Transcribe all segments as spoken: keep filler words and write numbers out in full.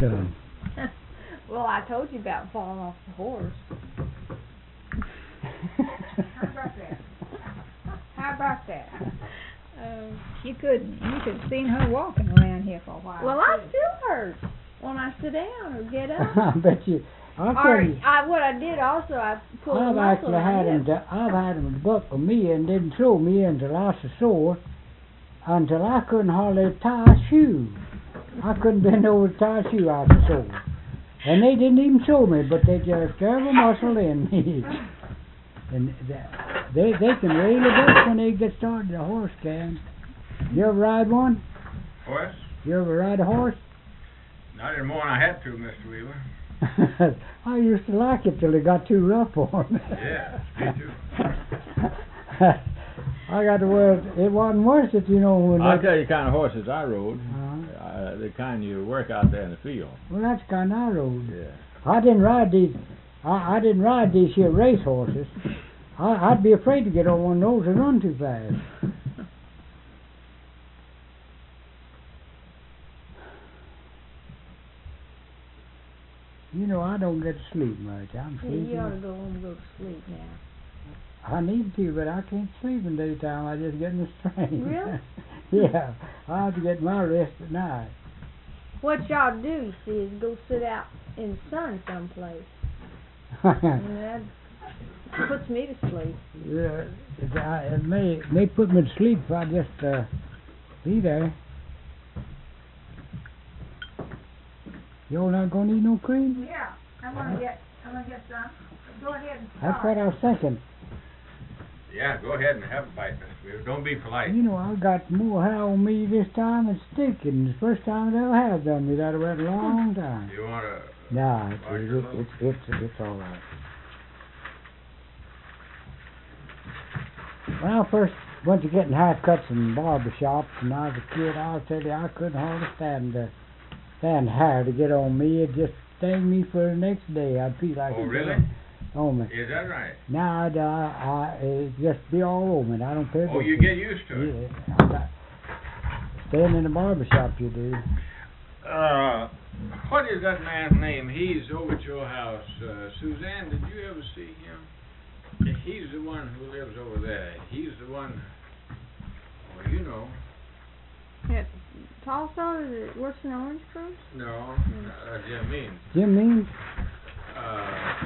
son. Well, I told you about falling off the horse. How about that? How about that? Um, You couldn't. You could have seen her walking around here for a while. well, I still hurt when I sit down or get up. I bet you. I Or couldn't. I, what I did also, I pulled a I've muscle actually in my had him. hip. To, I've had him buckle me and didn't throw me until I was sore, until I couldn't hardly tie a shoe. I couldn't bend over to tie a shoe. I was sore, and they didn't even show me, but they just carved a muscle in me. And they they can rail a bit when they get started. A horse can. You ever ride one? Horse? You ever ride a horse? Not anymore than I had to, Mister Weaver. I used to like it till it got too rough for me. Yeah, me too. I got to wear it. It wasn't worth it, you know. When I'll they, tell you the kind of horses I rode. uh, Uh, the kind you work out there in the field. well, that's the kind I rode. Yeah. I didn't ride these. I, I didn't ride these here race horses. I, I'd be afraid to get on one of those and run too fast. You know, I don't get to sleep much. I'm Yeah, sleepy. you ought to go home and go to sleep now. I need to, but I can't sleep in daytime. I just get in the strain. Really? Yeah, I have to get my rest at night. What y'all do, you see, is go sit out in the sun someplace. And that puts me to sleep. Yeah, it, I, it may may put me to sleep if I just uh, be there. You're not gonna eat no cream? Yeah, I'm gonna get, I'm gonna get some. Go ahead and That's start. what I was thinking. Yeah, go ahead and have a bite, Mister Weaver. Don't be polite. You know, I got more hair on me this time than sticking. The first time it ever has done me. That'll wait a long time. You want to... Nah, it's Wash it's your it's, it's, it's, it's all right. When I first went to getting haircuts in barber shops when I was a kid, I'll tell you, I couldn't hardly stand uh, stand hair to get on me. It just stung me for the next day. I'd feel like Oh, it really? was on me. Is that right? Now I'd, uh, I it just be all over me. I don't care. Oh, if you it- get used to it. Yeah, I got- staying in the barber shop, you do. Uh, what is that man's name? He's over at your house. Uh, Suzanne, did you ever see him? He's the one who lives over there. He's the one... Oh, you know. Yeah, tall fellow that works in the orange groves? No, uh, Jim Means. Jim Means? Uh,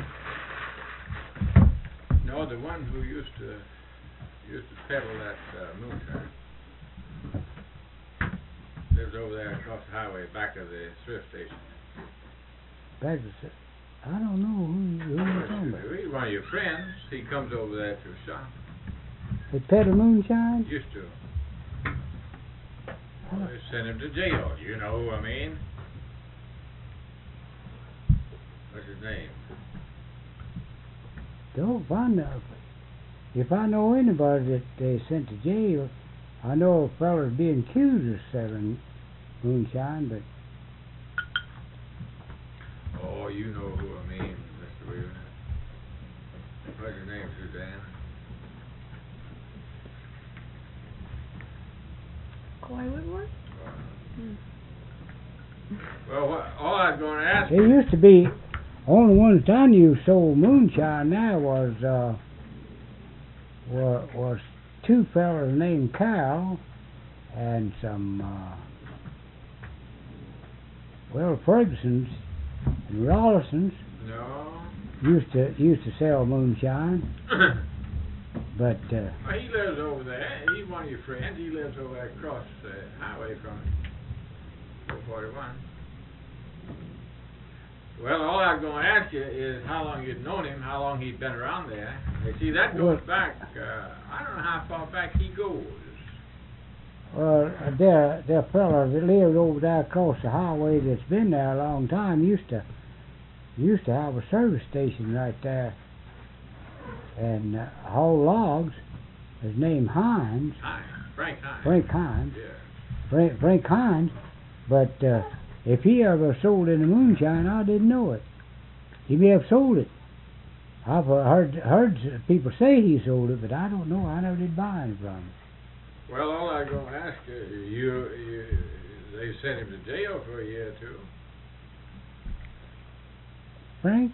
no, the one who used to used to peddle that uh, moonshine lives over there across the highway, back of the thrift station. Back to, I don't know who, who you're talking about. He's one of your friends. He comes over there to the shop. They peddle moonshine? Used to. Well, they sent him to jail. You know who I mean? What's his name? Don't find out. If I know anybody that they sent to jail, I know a fella's being accused of selling moonshine, but Oh, you know who I mean, Mister Weaver. What's your name, Suzanne? Coy Woodward? Uh, Well, what, all I was going to ask there used to be only ones that I knew sold moonshine. There was uh, was, was two fellas named Carl and some uh, well Fergusons and Rollisons No. used to used to sell moonshine, but uh, Well, he lives over there. He's one of your friends. He lives over there across the highway from four forty-one. Well, all I was going to ask you is how long you'd known him, how long he'd been around there. You see, that goes Well- back, uh, I don't know how far back he goes. well, there there fella that lived over there across the highway that's been there a long time used to used to have a service station right there and uh, haul logs. His name Hines, Hines, Frank Hines. Frank Hines, Yeah. Frank, Frank Hines. But uh, if he ever sold any moonshine, I didn't know it. He may have sold it. I've uh, heard heard people say he sold it, but I don't know. I never did buy any from him. Well, all I was going to ask you, you, you, they sent him to jail for a year or two. Frank?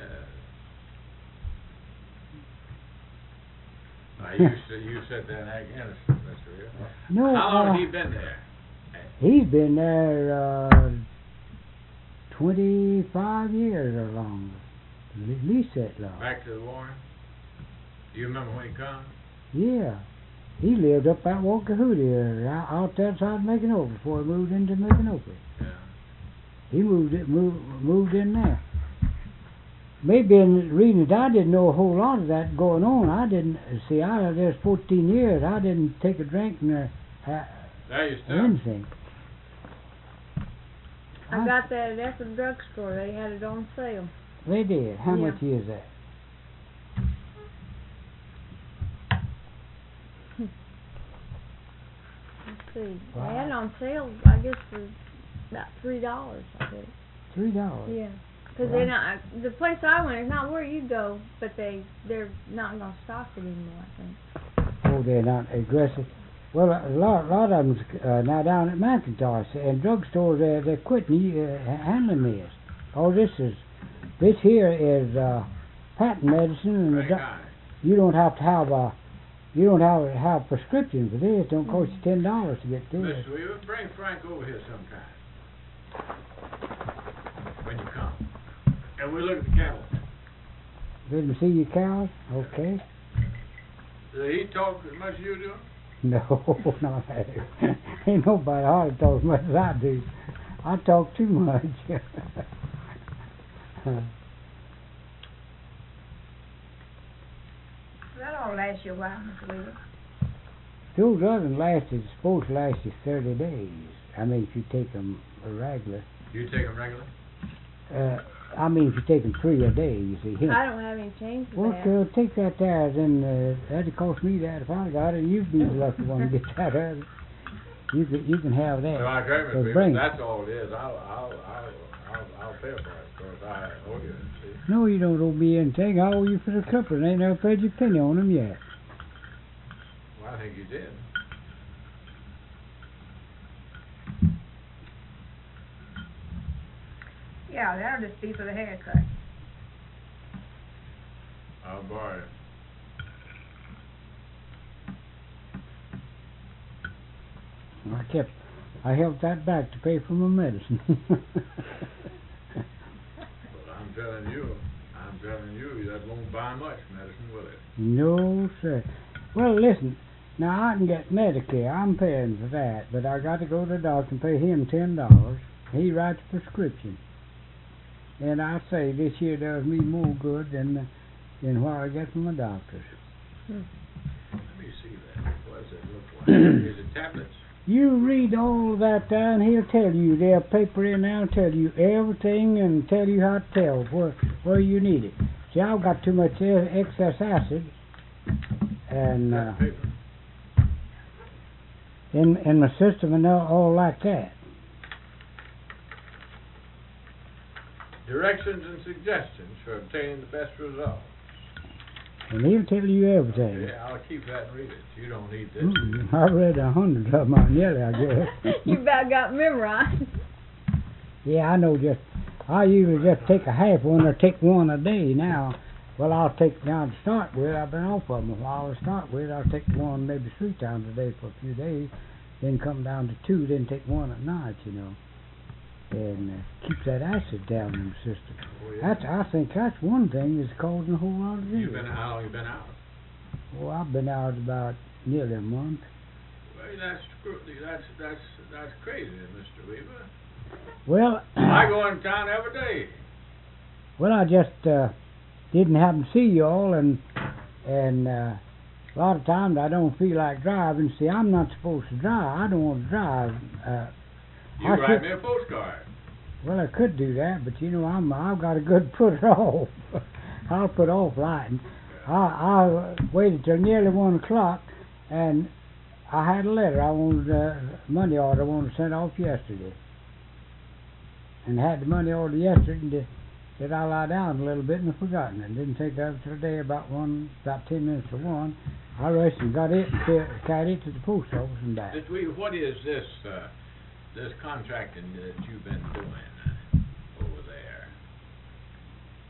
Yeah. Now, you, said, you said that again, Mister Weaver. No. How long uh, has he been there? He's been there uh, twenty-five years or longer. At least that long. Back to the war? Do you remember when he come? Yeah. He lived up at Wakahuti, uh, out there outside Micanopy before he moved into Micanopy. Yeah. He moved it, moved, moved in there. Maybe in reading it, I didn't know a whole lot of that going on. I didn't, see, I there's fourteen years, I didn't take a drink nor uh, There you or anything. I got that at the drugstore. They had it on sale. They did. How Yeah. much is that? Let's see. Wow. They had it on sale, I guess, for about three dollars. I think. Three dollars. Yeah. Because Wow. they're not the place I went is not where you go, but they they're not gonna stock it anymore. I think. Oh, they're not aggressive. Well, a lot, a lot of them uh, now down at McIntosh and drugstores, they're, they're quitting uh, handling this. Oh, this is, this here is uh, patent medicine, and the Very doc- kind. you don't have to have a, you don't have to have a prescription for this. It don't cost you ten dollars to get this. Mister Weaver, bring Frank over here sometime. When you come. And we'll look at the cattle. Let me see your cows. Okay. Did he talk as much as you do? No, not that. Ain't nobody hardly talk as much as I do. I talk too much. That'll last you a while, Mister Weaver. Those others lasted, supposed to last you thirty days. I mean, if you take them regular. You take them regular? Uh, I mean, if you take them three a day, you see. I don't have any change for Well, that. uh, take that there, then uh, that'd cost me that if I got it, and you'd be the lucky one to get that other. You can, you can have that. No, I agree, So Mister bring Weaver. it. That's all it is. I'll, I'll, I'll, I'll, I'll pay for it, because I owe you, see. No, you don't owe me anything. I owe you for the clippers. I ain't never paid you a penny on them yet. Well, I think you did. Yeah, that'll just be for the haircut. I'll borrow it. I kept, I held that back to pay for my medicine. Well, I'm telling you, I'm telling you, that won't buy much medicine, will it? No, sir. Well, listen. Now I can get Medicare. I'm paying for that, but I got to go to the doctor and pay him ten dollars. He writes a prescription, and I say this here does me more good than than what I get from my doctors. Let me see that. What does it look like? Is it tablets? You read all of that there, and he'll tell you. There's a paper in there and tell you everything and tell you how to tell where where you need it. See, I've got too much e- excess acid, and uh, That paper. in in my system and all, all like that. Directions and suggestions for obtaining the best results. And he'll tell you everything. Yeah, I'll keep that and read it. You don't need this. Mm, I read a hundred of them on nearly, I guess. You about got memorized. Yeah, I know just, I usually just take a half one or take one a day now. Well, I'll take now to start with. I've been off of them a while to start with. I'll take one maybe three times a day for a few days, then come down to two, then take one at night, you know. And uh, keeps that acid down in the system. Oh, yeah. That's, I think that's one thing that's causing a whole lot of disease. You've been, how long you been out? Well, I've been out about nearly a month. Well, that's screw- that's that's that's crazy, Mister Weaver. Well, I go in town every day. well, I just uh, didn't happen to see you all, and and uh, a lot of times I don't feel like driving. See, I'm not supposed to drive. I don't want to drive. Uh, You I write should- me a postcard. well, I could do that, but you know, I'm I've got a good put it off. I'll put off writing. I I waited till nearly one o'clock, and I had a letter. I wanted uh, money order. I wanted to send off yesterday, and had the money order yesterday. And said I'll lie down a little bit and forgotten it. Didn't take that till today about one, about ten minutes to one. I rushed and got it and ca- carried it to the post office and back. Mister Weaver, what is this uh, this contracting that you've been doing over there?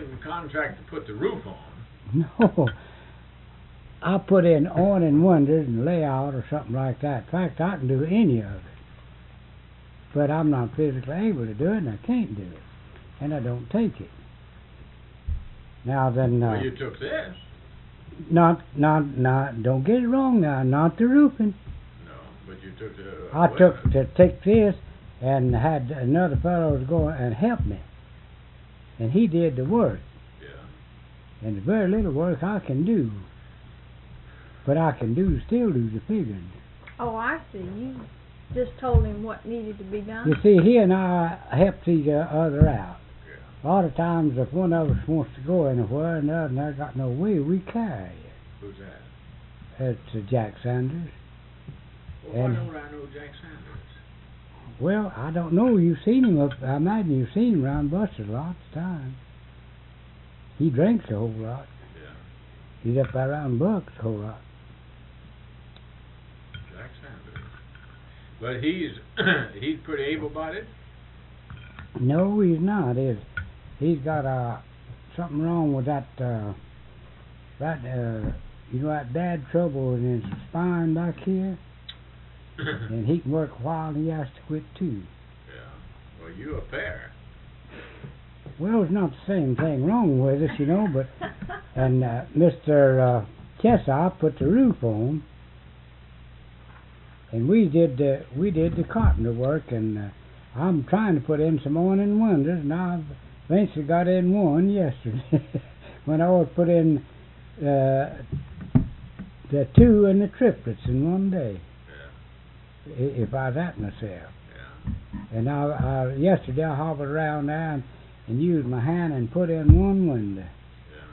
didn't contract to put the roof on. No. I put in awning windows and layout or something like that. In fact, I can do any of it. But I'm not physically able to do it, and I can't do it. And I don't take it. Now then, uh, Well, you took this. not, not, not, don't get it wrong now, not the roofing. No, but you took the... Uh, I well, took to take this and had another fellow to go and help me. And he did the work. Yeah. And the very little work I can do. But I can do, still do the figuring. Oh, I see. You just told him what needed to be done. You see, he and I helped each other out. Yeah. A lot of times, if one of us wants to go anywhere and the other never got no way, we carry it. Who's that? That's uh, Jack Sanders. Well, And- why don't I know Jack Sanders? Well, I don't know. You've seen him up. I imagine you've seen him around Buster lots of times. He drinks a whole lot. Yeah. He's up there around Bucks a whole lot. Jack Sanders. But he's he's pretty able-bodied. No, he's not. He's, he's got uh, something wrong with that, uh, that, uh, you know, that bad trouble in his spine back here. And he can work a while and he has to quit too. Yeah. Well, you a pair. Well, it's not the same thing wrong with us, you know, but, and uh, Mister Uh, Chesop put the roof on, and we did the, we did the carpenter work, and uh, I'm trying to put in some awning windows, and I've eventually got in one yesterday, when I was put in uh, the two and the triplets in one day, Yeah. i- if I was at myself. Yeah. And I, I yesterday I hobbled around there and, and used my hand and put in one window. Yeah.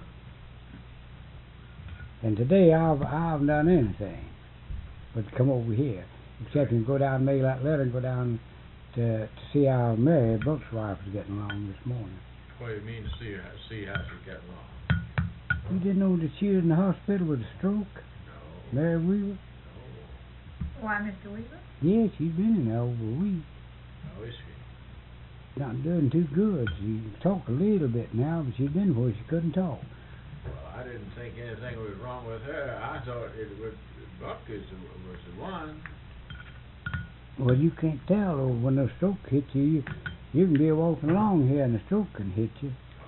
And today I've I haven't done anything but come over here, except to go down and mail that letter and go down to to see how Mary Brooks' wife is getting along this morning. What do you mean to see how, see how she's getting along? You didn't know that she was in the hospital with a stroke, No. Mary Weaver? No. Why, Mister Weaver? Yeah, she's been in there over a week. How is she? Not doing too good. She can talk a little bit now, but she's been where she couldn't talk. Well, I didn't think anything was wrong with her. I thought it was Buck is the, was the one. Well, you can't tell though, when the stroke hits you, you, you can be walking along here and the stroke can hit you.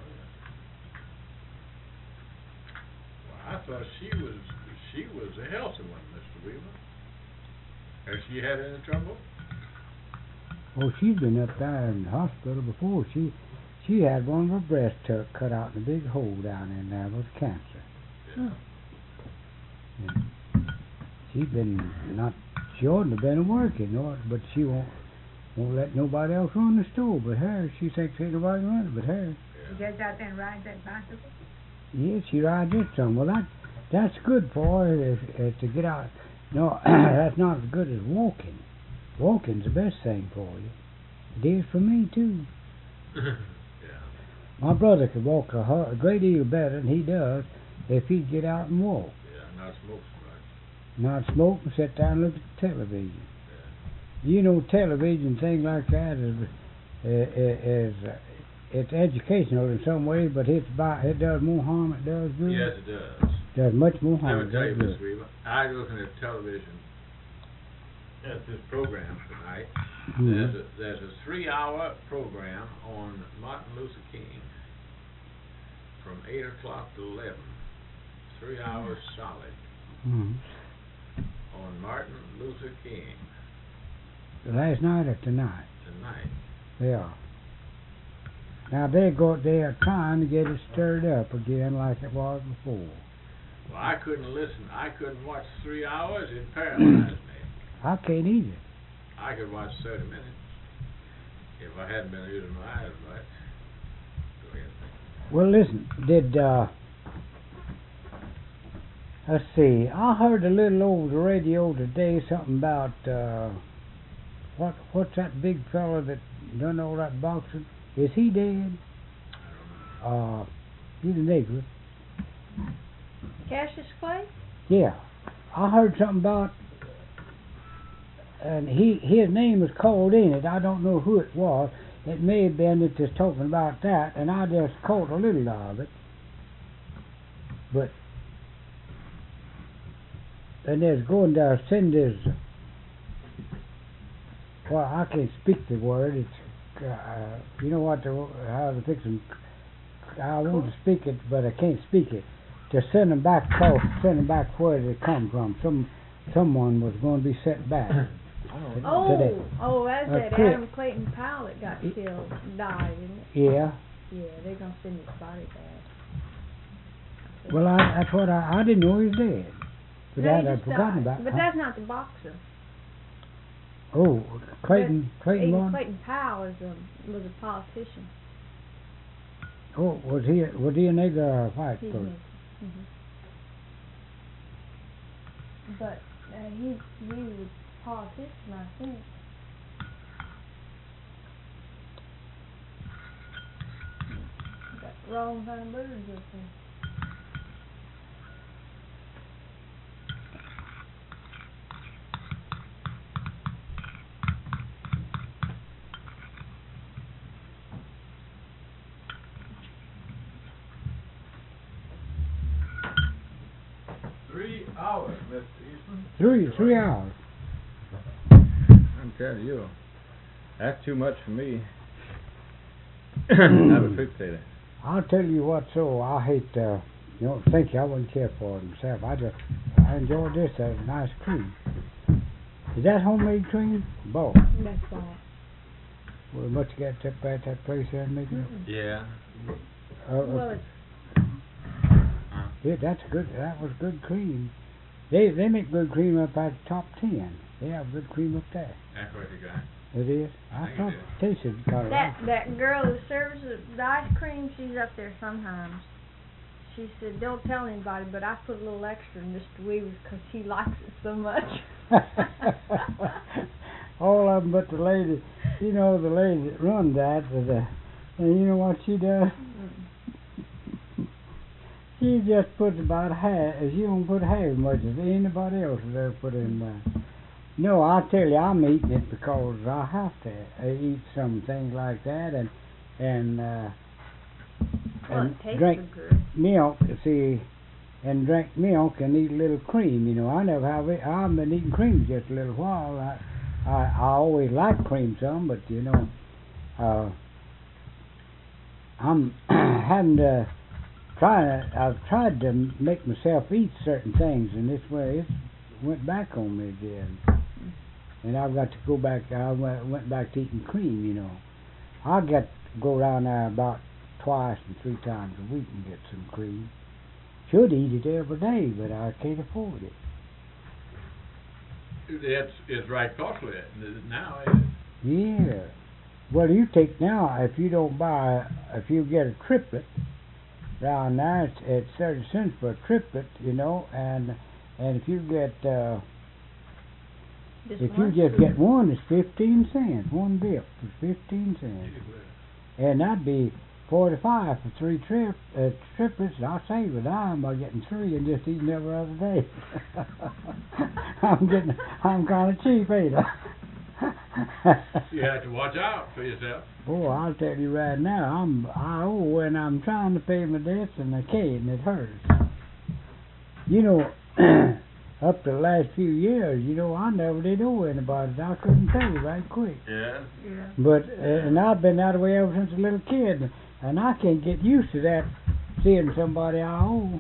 Well, I thought she was she was a healthy one, Mister Weaver. Has she had any trouble? Oh, she's been up there in the hospital before. She she had one of her breasts took, cut out in a big hole down in there with cancer. Yeah. And she's been not, she oughtn't have been working, or, but she won't won't let nobody else run the store but her. She thinks ain't nobody can run it but her. She gets out there and rides that bicycle? Yeah, she rides it some. Well, that that's good for her is, is to get out. No, that's not as good as walking. Walking's the best thing for you. It is for me too. Yeah. My brother could walk a, hu- a great deal better than he does if he'd get out and walk. Yeah, not smoke so much. Not smoke and sit down and look at the television. You know, television, things like that is, is, is uh, it's educational in some ways, but it's about, it does more harm than it does good. Yes, it does. Does much more Let harm me than tell it you, does Miss good. Weaver, I was looking at television at this program tonight. Mhm. There's a there's a three hour program on Martin Luther King from eight o'clock to eleven. Three hours solid Mhm. on Martin Luther King Last night or tonight? tonight. They are. Now they go. They are trying to get it stirred up again like it was before. Well, I couldn't listen. I couldn't watch three hours. It paralyzed me. I can't either. I could watch thirty minutes if I hadn't been using my eyes much. Go ahead. Well, listen. Did uh, let's see. I heard a little over the radio today something about uh, what what's that big fella that done all that boxing? Is he dead? I don't know. Uh, he's a nigger. Cassius Clay? Yeah, I heard something about, and he his name was called in it. I don't know who it was. it may have been that just talking about that, and I just caught a little of it. But and there's going to send this. Well, I can't speak the word. It's uh, you know what the how to fix them. I want to speak it, but I can't speak it. To send them back, close, send them back where they come from. Some someone was going to be sent back. Oh, today. oh, that's Uh, that Clayton. Adam Clayton Powell that got killed, died, isn't it? Yeah. Yeah, they're gonna send his body back. Well, I, that's what I, I didn't know he was dead. But No, that he I'd just forgotten died. about. But Huh? that's not the boxer. Oh, Clayton, Clayton Clayton, one? Clayton Powell is a, was a politician. Oh, was he, was he a nigger or a white He's person? mm-hmm. But uh, he he was a politician, I think. Got the wrong kind of birds up there. Three hours, Mister Eastman. Three, three hours. I'm telling you, that's too much for me. I'm a fixator. I'll tell you what, so I hate, uh, you know, think I wouldn't care for it myself. I just, I enjoyed this, that nice cream. Is that homemade cream? Both. That's all. Well, much you got up at that place there and make it? Yeah. Uh, Well, uh, it's yeah, that's good. That was good cream. They they make good cream up at the top ten. They have good cream up there. That's what you got. It is. I Think thought it it tasted kind of that that girl who serves the, the ice cream. She's up there sometimes. She said, "Don't tell anybody, but I put a little extra in Mister Weaver's because he likes it so much." All of them but the lady, you know, the lady that runs that, the, and you know what she does? She just puts about half, she don't put half as much as anybody else has ever put in there. No, I tell you, I'm eating it because I have to uh, eat some things like that, and, and, uh, Well, and it tastes drink so good. milk, see, and drink milk and eat a little cream, you know. I never have it, I've been eating cream just a little while. I, I, I always like cream some, but you know, uh, I'm having to try to, I've tried to make myself eat certain things, and this way it went back on me again. And I've got to go back, I went, went back to eating cream, you know. I get go down there about twice and three times a week and get some cream. Should eat it every day, but I can't afford it. It's it's right costly now, isn't it? Yeah. Well, you take now, if you don't buy, if you get a triplet, down there it's, it's thirty cents for a triplet, you know, and and if you get, uh, Just if you one just scoop. get one, it's fifteen cents. One dip is fifteen cents. And that'd be forty-five for three trip, uh, triplets. I'll save a dime by getting three and just eating every other day. I'm getting, I'm kind of cheap, ain't I? You have to watch out for yourself. Oh, I'll tell you right now, I'm, I owe when I'm trying to pay my debts and I can't, and it hurts. You know, up to the last few years, you know, I never did owe anybody. I couldn't pay right quick. Yeah. Yeah. But, uh, and I've been that way ever since a little kid, and I can't get used to that, seeing somebody I owe.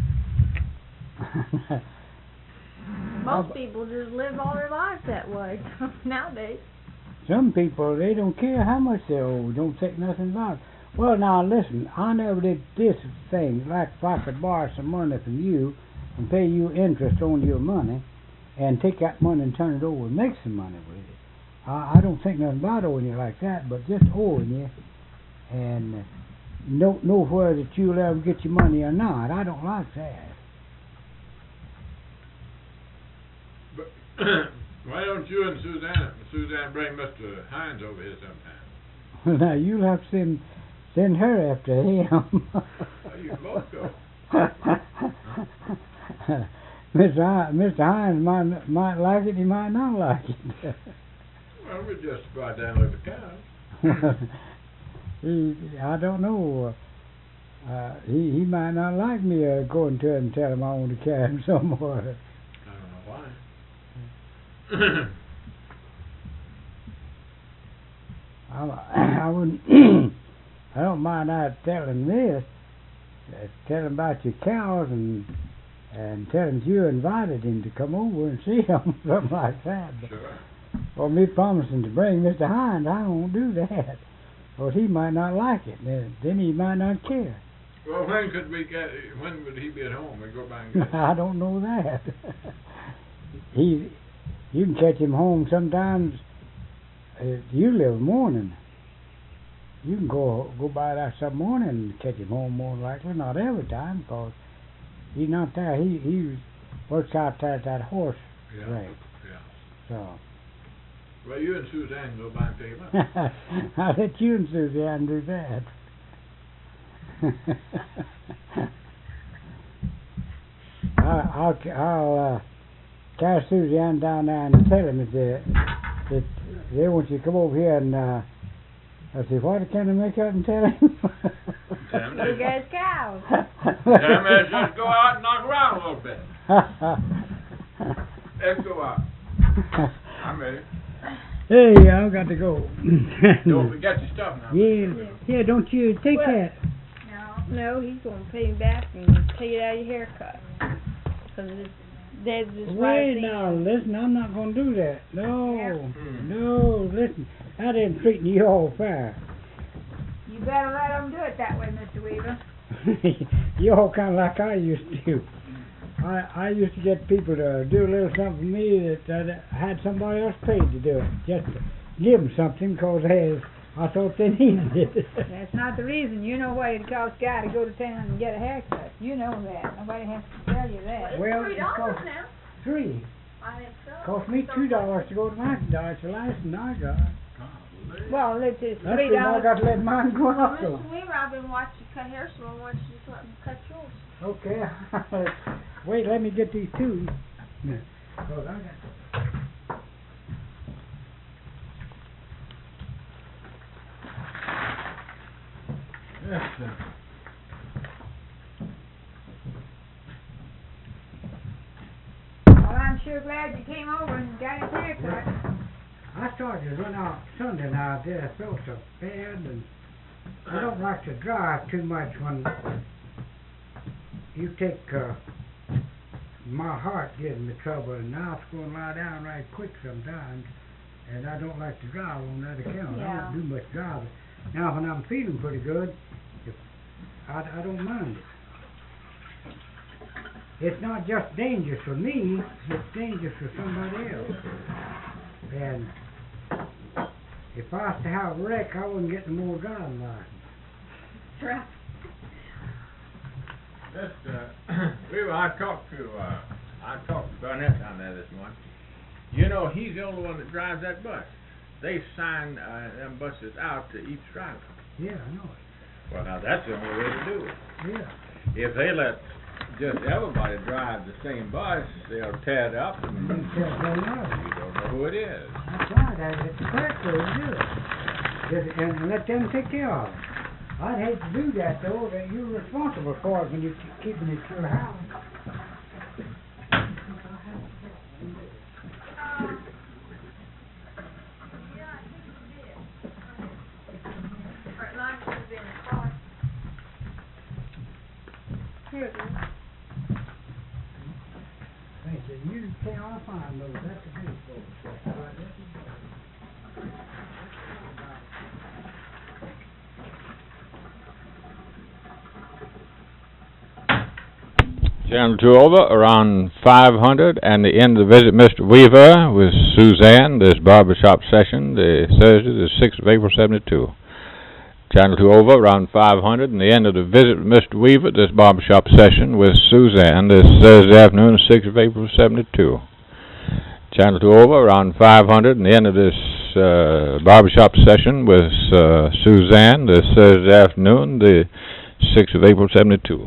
Most people just live all their lives that way nowadays. Some people, they don't care how much they owe, don't think nothing about it. Well, now listen, I never did this thing, like if I could borrow some money from you and pay you interest on your money and take that money and turn it over and make some money with it. I, I don't think nothing about owing you like that, but just owing you and uh, know, know where that you'll ever get your money or not. I don't like that. But why don't you and Suzanne Suzanne bring Mister Hines over here sometime? Well, now you'll have to send, send her after him. Oh, you both go. Mister Hi- Mister Hines might might like it, he might not like it. Well, we just go out there and look at the cows. he, I don't know. Uh, he he might not like me uh, going to him and tell him I want to carry him somewhere. I don't know why. I, I wouldn't. I don't mind I telling this. Uh, tell him about your cows and and tell him you invited him to come over and see him, something like that. But, Sure. or me promising to bring Mister Hines, I won't do that. Or he might not like it. Then, then he might not care. Well, when could we get? When would he be at home? We go by and get him. I don't know that. he, you can catch him home sometimes. Uh, you live morning. You can go go by there some morning and catch him home more than likely. Not every time, because he's not there. He he works out there at that horse Yeah. ranch. Yeah. So Well, you and Suzanne go by and pick him up. I'll let you and Suzanne do that. I'll I'll, I'll uh, carry Suzanne down there and tell him that they, that they want you to come over here and uh, I say, what can I make up and tell him? Tell him Big to- as cows. Tell him let's just go out and knock around a little bit. Let's go out. I'm ready. Hey, I've got to go. Don't forget your stuff now. Yeah, yeah, don't you take Well- that. No, he's gonna pay me back and take it out of your haircut. Cause it's dead just right Wait at the now, end. listen, I'm not going to do that. No, Hmm. no, listen, I didn't treat you all fair. You better let them do it that way, Mister Weaver. You all kind of like I used to. I I used to get people to do a little something for me that, that had somebody else paid to do it. Just to give them something because hey, I thought they needed it. That's not the reason. You know what it costs a guy to go to town and get a haircut. You know that. Nobody has to tell you that. Well, Three it dollars cost now. three. I think so. Cost me two dollars to go to McIntyre. It's the license I got. Golly. Well, it's, it's That's three when I dollars. got to let mine go Well, out. Mister Weaver, I've been watching you cut hair, so I want you to let me cut yours. Okay. Wait, let me get these two. Yeah. Hold on. Yes, sir. Well, I'm sure glad you came over and got his haircut. I started to run out Sunday now. I did. I felt so bad, and I don't like to drive too much when you take uh, my heart getting me trouble, and now it's going to lie down right quick sometimes, and I don't like to drive on that account. I Yeah. don't do much driving. Now, when I'm feeling pretty good, if I, I don't mind it. It's not just dangerous for me, it's dangerous for somebody else. And if I was to have a wreck, I wouldn't get no more driving license. Right. Just, uh, we were, I talked to, uh, I talked to Burnett down there this morning. You know, he's the only one that drives that bus. They sign, uh, them buses out to each driver. Yeah, I know it. Well, now, that's the only way to do it. Yeah. If they let just everybody drive the same bus, they'll tear it up and You can't say no. you don't know who it is. That's right. That- It's the correct way to do it. Just, and, and let them take care of it. I'd hate to do that, though. That you're responsible for it when you're keeping it to your house. Or mine should have been in the car. Here it is. Thank you. You can't find those. That's the big folks. Channel two over, around five hundred, and the end of the visit, Mister Weaver with Suzanne, this barbershop session, the Thursday, the sixth of April, seventy-two. Channel two over, around five hundred, and the end of the visit with Mister Weaver, this barbershop session with Suzanne, this Thursday afternoon, the sixth of April, seventy-two. Channel two over, around five hundred, and the end of this uh, barbershop session with uh, Suzanne, this Thursday afternoon, the sixth of April, seventy-two.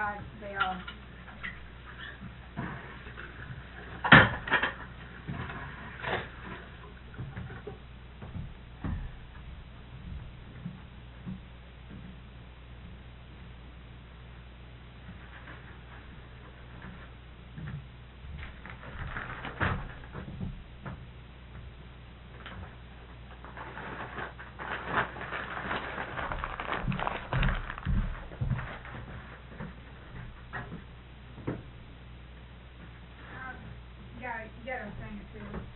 I, they are. Got it, got a thing or two.